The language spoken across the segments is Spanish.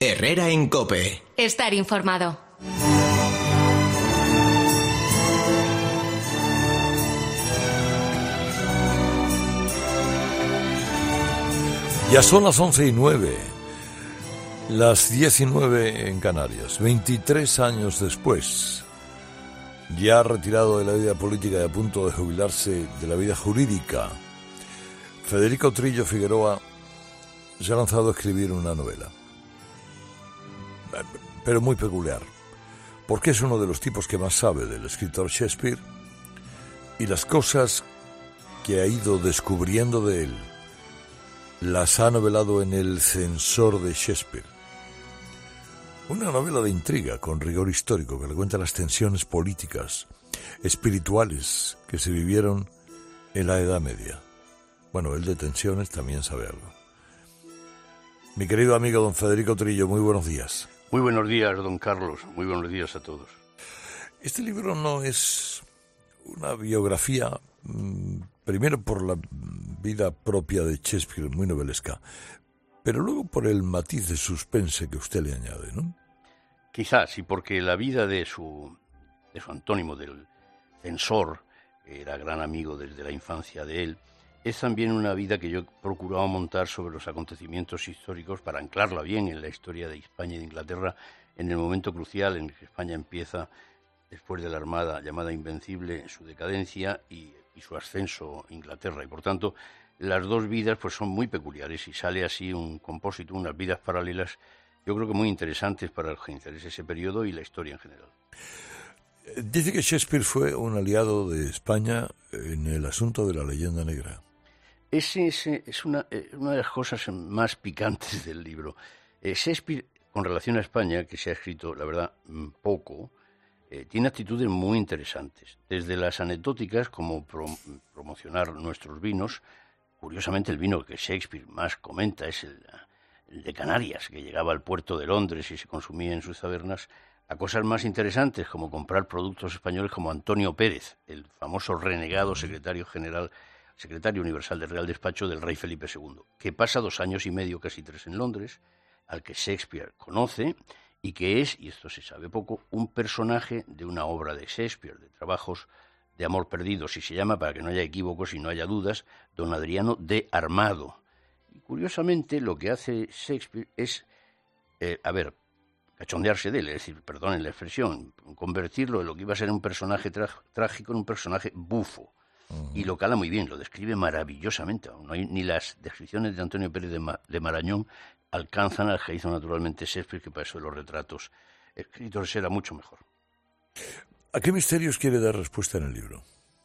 Herrera en COPE. Estar informado. Ya son las 11:09, las 19 en Canarias. 23 años después, ya retirado de la vida política y a punto de jubilarse de la vida jurídica, Federico Trillo Figueroa se ha lanzado a escribir una novela, pero muy peculiar, porque es uno de los tipos que más sabe del escritor Shakespeare y las cosas que ha ido descubriendo de él las ha novelado en El censor de Shakespeare. Una novela de intriga con rigor histórico que le cuenta las tensiones políticas, espirituales que se vivieron en la Edad Media. Bueno, él de tensiones también sabe algo. Mi querido amigo don Federico Trillo, muy buenos días. Muy buenos días, don Carlos. Muy buenos días a todos. Este libro no es una biografía, primero por la vida propia de Shakespeare, muy novelesca, pero luego por el matiz de suspense que usted le añade, ¿no? Quizás, sí, porque la vida de su antónimo, del censor, que era gran amigo desde la infancia de él, es también una vida que yo he procurado montar sobre los acontecimientos históricos para anclarla bien en la historia de España y de Inglaterra en el momento crucial en que España empieza, después de la Armada llamada Invencible, su decadencia y su ascenso a Inglaterra. Y por tanto, las dos vidas pues son muy peculiares y sale así un compósito, unas vidas paralelas, yo creo que muy interesantes para los que interese ese periodo y la historia en general. Dice que Shakespeare fue un aliado de España en el asunto de la leyenda negra. Ese es una de las cosas más picantes del libro. Shakespeare, con relación a España, que se ha escrito, la verdad, poco, tiene actitudes muy interesantes. Desde las anecdóticas, como promocionar nuestros vinos. Curiosamente, el vino que Shakespeare más comenta es el de Canarias, que llegaba al puerto de Londres y se consumía en sus tabernas, a cosas más interesantes, como comprar productos españoles como Antonio Pérez, el famoso renegado secretario universal del Real Despacho del rey Felipe II, que pasa 2 años y medio, casi 3, en Londres, al que Shakespeare conoce y que es, y esto se sabe poco, un personaje de una obra de Shakespeare, de Trabajos de Amor Perdidos, y se llama, para que no haya equívocos y no haya dudas, don Adriano de Armado. Y curiosamente lo que hace Shakespeare es, cachondearse de él, es decir, perdonen la expresión, convertirlo de lo que iba a ser un personaje trágico en un personaje bufo. Y lo cala muy bien, lo describe maravillosamente. No hay, ni las descripciones de Antonio Pérez de Marañón alcanzan al que hizo naturalmente Shakespeare, que para eso de los retratos escritos era mucho mejor. ¿A qué misterios quiere dar respuesta en el libro?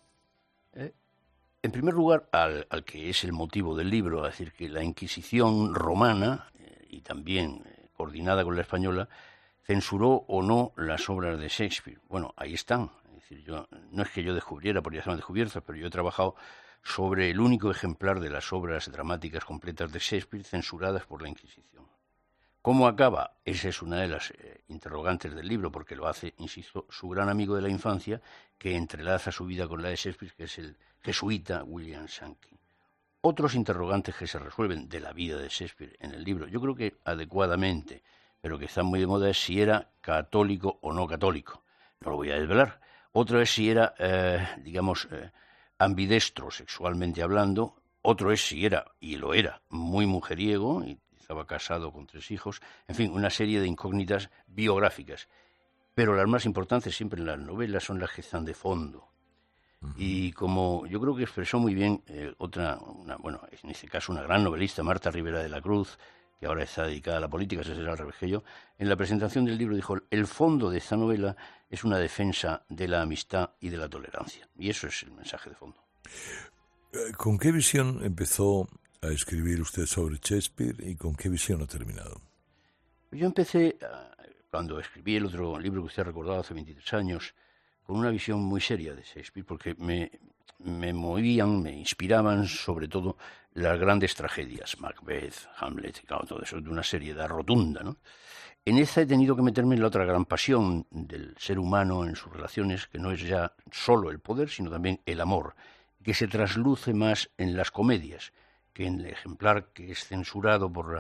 En primer lugar, al que es el motivo del libro, es decir, que la Inquisición romana, y también coordinada con la española, censuró o no las obras de Shakespeare. Bueno, ahí están. Es decir, no es que yo descubriera, porque ya estaban descubiertas, pero yo he trabajado sobre el único ejemplar de las obras dramáticas completas de Shakespeare censuradas por la Inquisición. ¿Cómo acaba? Esa es una de las interrogantes del libro, porque lo hace, insisto, su gran amigo de la infancia, que entrelaza su vida con la de Shakespeare, que es el jesuita William Shanklin. Otros interrogantes que se resuelven de la vida de Shakespeare en el libro, yo creo que adecuadamente, pero que están muy de moda, es si era católico o no católico. No lo voy a desvelar. Otro es si era, ambidestro sexualmente hablando. Otro es si era, y lo era, muy mujeriego, y estaba casado con 3 hijos. En fin, una serie de incógnitas biográficas. Pero las más importantes siempre en las novelas son las que están de fondo. Y como yo creo que expresó muy bien en este caso una gran novelista, Marta Rivera de la Cruz, que ahora está dedicada a la política, ese será al revés que yo, en la presentación del libro dijo: el fondo de esta novela es una defensa de la amistad y de la tolerancia. Y eso es el mensaje de fondo. ¿Con qué visión empezó a escribir usted sobre Shakespeare y con qué visión ha terminado? Yo empecé, cuando escribí el otro libro que usted ha recordado hace 23 años, con una visión muy seria de Shakespeare, porque me movían, me inspiraban sobre todo las grandes tragedias, Macbeth, Hamlet, claro, todo eso de una seriedad rotunda, ¿no? En esta he tenido que meterme en la otra gran pasión del ser humano en sus relaciones, que no es ya solo el poder, sino también el amor, que se trasluce más en las comedias que en el ejemplar que es censurado por la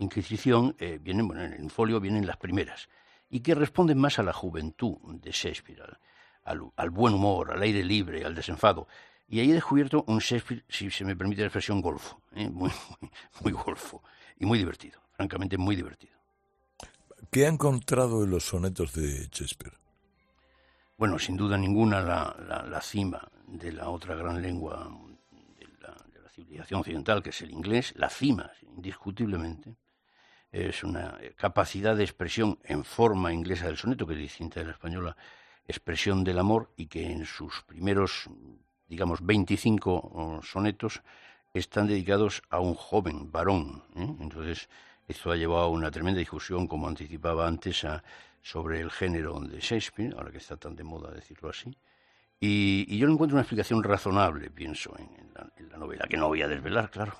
Inquisición, vienen, bueno, en el folio vienen las primeras, y que responden más a la juventud de Shakespeare, al buen humor, al aire libre, al desenfado. Y ahí he descubierto un Shakespeare, si se me permite la expresión, golfo, muy golfo, y muy divertido, francamente muy divertido. ¿Qué ha encontrado en los sonetos de Shakespeare? Bueno, sin duda ninguna la cima de la otra gran lengua de la civilización occidental, que es el inglés, la cima, indiscutiblemente. Es una capacidad de expresión en forma inglesa del soneto, que es distinta de la española, expresión del amor, y que en sus primeros, digamos, 25 sonetos están dedicados a un joven varón. Entonces, esto ha llevado a una tremenda discusión, como anticipaba antes, sobre el género de Shakespeare, ahora que está tan de moda decirlo así. Y yo no encuentro una explicación razonable, pienso, en la novela, que no voy a desvelar, claro.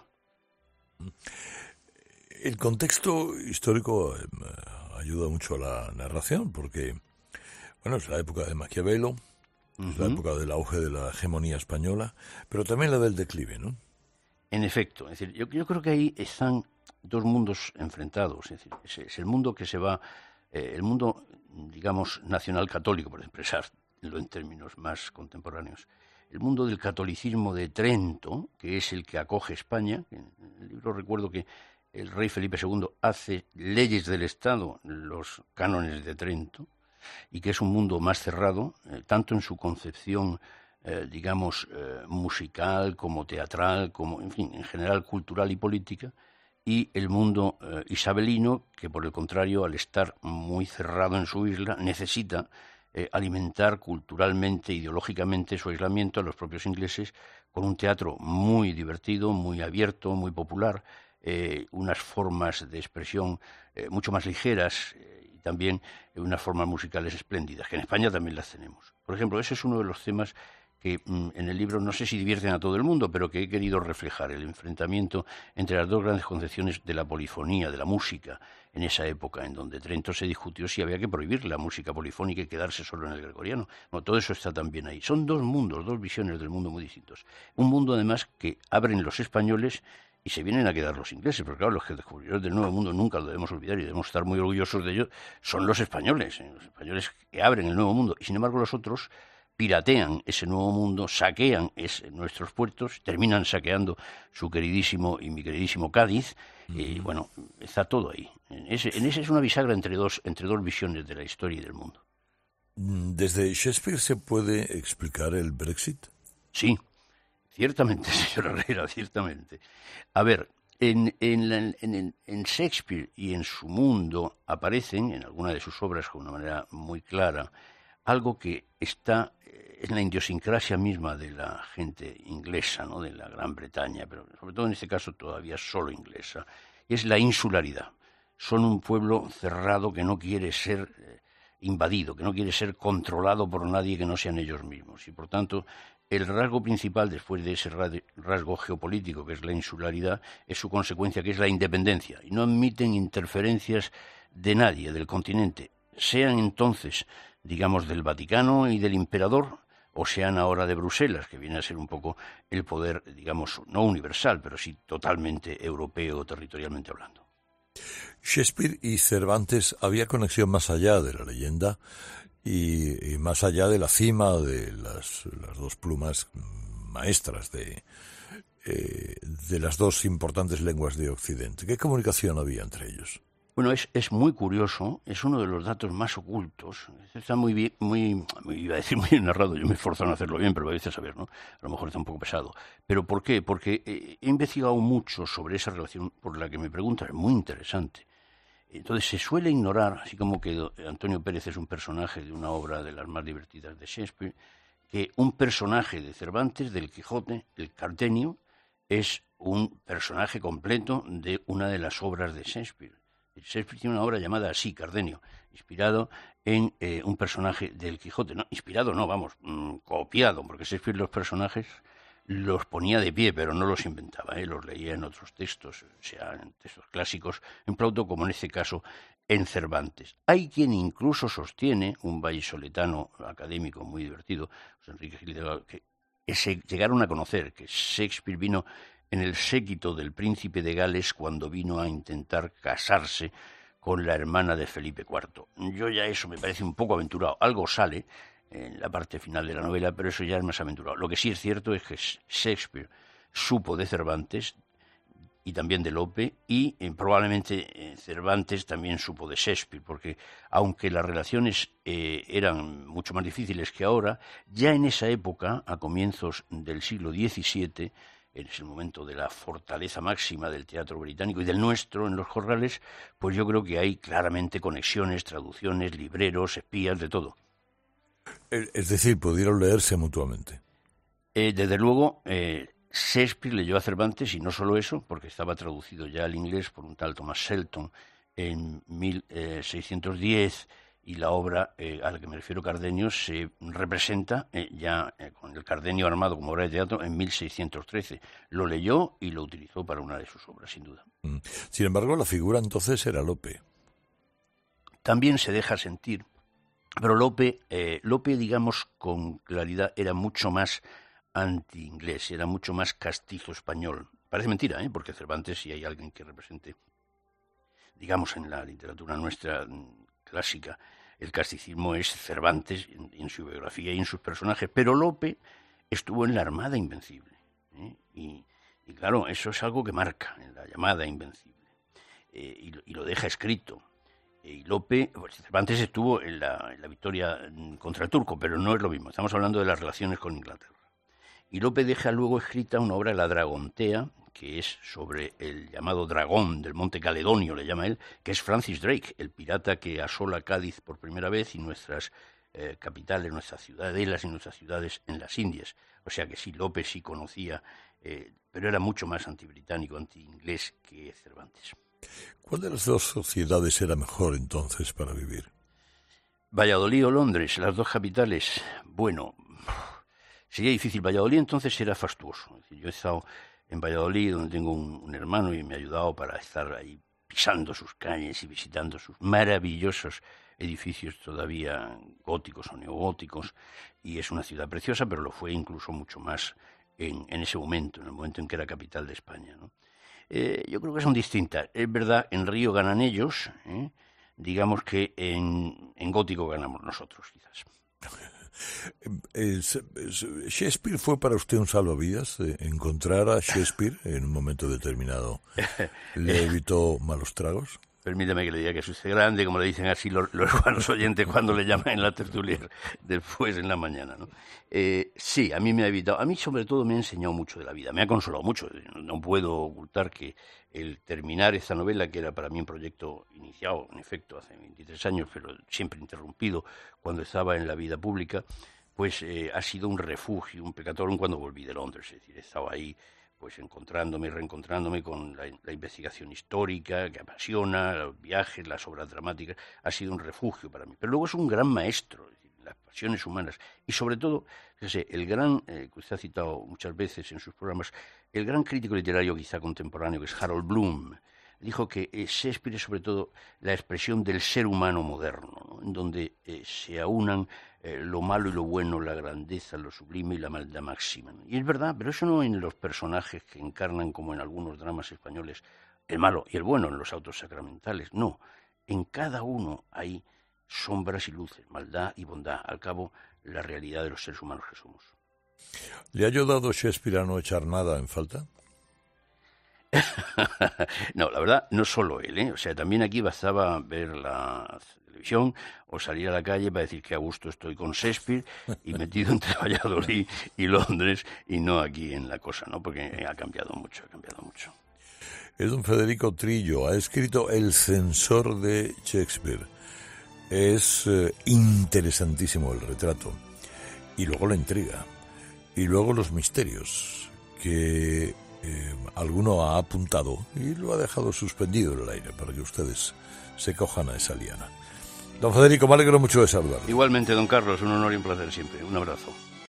El contexto histórico ayuda mucho a la narración, porque, bueno, es la época de Maquiavelo, es la época del auge de la hegemonía española, pero también la del declive, ¿no? En efecto, es decir, yo creo que ahí están dos mundos enfrentados. Es decir, es el mundo que se va, el mundo, digamos, nacional católico, por expresarlo en términos más contemporáneos. El mundo del catolicismo de Trento, que es el que acoge España. En el libro recuerdo que el rey Felipe II hace leyes del Estado, los cánones de Trento, y que es un mundo más cerrado, tanto en su concepción musical, como teatral, como, en fin, en general cultural y política, y el mundo isabelino, que por el contrario, al estar muy cerrado en su isla, necesita alimentar culturalmente, ideológicamente su aislamiento a los propios ingleses con un teatro muy divertido, muy abierto, muy popular, unas formas de expresión mucho más ligeras, y también unas formas musicales espléndidas, que en España también las tenemos. Por ejemplo, ese es uno de los temas que en el libro no sé si divierten a todo el mundo, pero que he querido reflejar, el enfrentamiento entre las dos grandes concepciones de la polifonía, de la música, en esa época en donde Trento se discutió si había que prohibir la música polifónica y quedarse solo en el gregoriano. Bueno, todo eso está también ahí. Son dos mundos, dos visiones del mundo muy distintos. Un mundo, además, que abren los españoles y se vienen a quedar los ingleses, porque claro, los que descubrieron del Nuevo Mundo, nunca lo debemos olvidar y debemos estar muy orgullosos de ello, son los españoles que abren el Nuevo Mundo, y sin embargo los otros piratean ese Nuevo Mundo, saquean nuestros puertos, terminan saqueando su queridísimo y mi queridísimo Cádiz, y bueno, está todo ahí. En ese es una bisagra entre dos visiones de la historia y del mundo. ¿Desde Shakespeare se puede explicar el Brexit? Sí, ciertamente, señora Herrera, ciertamente. A ver, en Shakespeare y en su mundo aparecen, en alguna de sus obras con una manera muy clara, algo que está en la idiosincrasia misma de la gente inglesa, ¿no?, de la Gran Bretaña, pero sobre todo en este caso todavía solo inglesa, y es la insularidad. Son un pueblo cerrado que no quiere ser invadido, que no quiere ser controlado por nadie que no sean ellos mismos. Y por tanto, el rasgo principal, después de ese rasgo geopolítico que es la insularidad, es su consecuencia, que es la independencia. Y no admiten interferencias de nadie, del continente, sean entonces, digamos, del Vaticano y del emperador, o sean ahora de Bruselas, que viene a ser un poco el poder, digamos, no universal, pero sí totalmente europeo, territorialmente hablando. Shakespeare y Cervantes, ¿había conexión más allá de la leyenda y más allá de la cima de las dos plumas maestras de las dos importantes lenguas de Occidente? ¿Qué comunicación había entre ellos? Bueno, es muy curioso, es uno de los datos más ocultos. Está muy bien, iba a decir muy bien narrado, yo me esforzo en hacerlo bien, pero a veces saber, ¿no? A lo mejor está un poco pesado. ¿Pero por qué? Porque he investigado mucho sobre esa relación por la que me preguntas, es muy interesante. Entonces se suele ignorar, así como que Antonio Pérez es un personaje de una obra de las más divertidas de Shakespeare, que un personaje de Cervantes, del Quijote, el Cardenio, es un personaje completo de una de las obras de Shakespeare. Shakespeare tiene una obra llamada así, Cardenio, inspirado en un personaje del Quijote. No, inspirado no, vamos, copiado, porque Shakespeare los personajes los ponía de pie, pero no los inventaba, los leía en otros textos, sea en textos clásicos, en Plauto, como en este caso en Cervantes. Hay quien incluso sostiene, un vallisoletano académico muy divertido, José Enrique Gil de Galvez, que llegaron a conocer que Shakespeare vino en el séquito del príncipe de Gales cuando vino a intentar casarse con la hermana de Felipe IV. Yo ya eso me parece un poco aventurado. Algo sale en la parte final de la novela, pero eso ya es más aventurado. Lo que sí es cierto es que Shakespeare supo de Cervantes y también de Lope, y probablemente Cervantes también supo de Shakespeare, porque aunque las relaciones eran mucho más difíciles que ahora, ya en esa época, a comienzos del siglo XVII, es el momento de la fortaleza máxima del teatro británico y del nuestro en los corrales, pues yo creo que hay claramente conexiones, traducciones, libreros, espías, de todo. Es decir, pudieron leerse mutuamente. Desde luego, Shakespeare leyó a Cervantes, y no solo eso, porque estaba traducido ya al inglés por un tal Thomas Shelton en 1610, y la obra a la que me refiero, Cardenio, se representa con el Cardenio armado como obra de teatro en 1613. Lo leyó y lo utilizó para una de sus obras, sin duda. Sin embargo, la figura entonces era Lope. También se deja sentir, pero Lope, digamos con claridad, era mucho más anti-inglés, era mucho más castizo español. Parece mentira, porque Cervantes, si hay alguien que represente, digamos, en la literatura nuestra clásica, el casticismo es Cervantes en su biografía y en sus personajes, pero Lope estuvo en la Armada Invencible, y claro, eso es algo que marca en la llamada Invencible, y lo deja escrito. Y Lope, pues Cervantes estuvo en la victoria contra el turco, pero no es lo mismo, estamos hablando de las relaciones con Inglaterra. Y Lope deja luego escrita una obra, La Dragontea, que es sobre el llamado dragón del Monte Caledonio, le llama él, que es Francis Drake, el pirata que asola Cádiz por primera vez y nuestras capitales, nuestras ciudadelas y nuestras ciudades en las Indias. O sea que sí, Lope sí conocía, pero era mucho más antibritánico, anti-inglés que Cervantes. ¿Cuál de las dos sociedades era mejor entonces para vivir? Valladolid o Londres, las dos capitales. Bueno, sería difícil. Valladolid entonces era fastuoso. Es decir, yo he estado en Valladolid, donde tengo un hermano, y me ha ayudado para estar ahí pisando sus calles y visitando sus maravillosos edificios todavía góticos o neogóticos, y es una ciudad preciosa, pero lo fue incluso mucho más en ese momento, en el momento en que era capital de España, ¿no? Yo creo que son distintas. Es verdad, en Río ganan ellos, digamos que en gótico ganamos nosotros, quizás. ¿Shakespeare fue para usted un salvavidas? ¿Encontrar a Shakespeare en un momento determinado le evitó malos tragos? Permítame que le diga que es usted grande, como le dicen así los buenos oyentes cuando le llaman en la tertulia después en la mañana, ¿no? Sí, a mí me ha evitado, a mí sobre todo me ha enseñado mucho de la vida, me ha consolado mucho. No puedo ocultar que el terminar esta novela, que era para mí un proyecto iniciado, en efecto, hace 23 años, pero siempre interrumpido cuando estaba en la vida pública, pues ha sido un refugio, un pecatorum cuando volví de Londres. Es decir, estaba ahí pues encontrándome y reencontrándome con la investigación histórica que apasiona, los viajes, las obras dramáticas. Ha sido un refugio para mí. Pero luego es un gran maestro, es decir, las pasiones humanas. Y sobre todo, fíjese, el gran, que usted ha citado muchas veces en sus programas, el gran crítico literario quizá contemporáneo, que es Harold Bloom, dijo que Shakespeare es sobre todo la expresión del ser humano moderno, ¿no? En donde se aunan lo malo y lo bueno, la grandeza, lo sublime y la maldad máxima, ¿no? Y es verdad, pero eso no en los personajes que encarnan, como en algunos dramas españoles, el malo y el bueno en los autos sacramentales. No, en cada uno hay sombras y luces, maldad y bondad, al cabo la realidad de los seres humanos que somos. ¿Le ha ayudado Shakespeare a no echar nada en falta? No, la verdad, no solo él, O sea, también aquí bastaba ver la televisión o salir a la calle para decir que a gusto estoy con Shakespeare y metido entre Valladolid y Londres, y no aquí en la cosa, ¿no? Porque ha cambiado mucho. Es don Federico Trillo, ha escrito El censor de Shakespeare. Es interesantísimo el retrato, y luego la intriga, y luego los misterios que alguno ha apuntado y lo ha dejado suspendido en el aire para que ustedes se cojan a esa liana. Don Federico, me alegro mucho de saludarlo. Igualmente, don Carlos, un honor y un placer siempre. Un abrazo.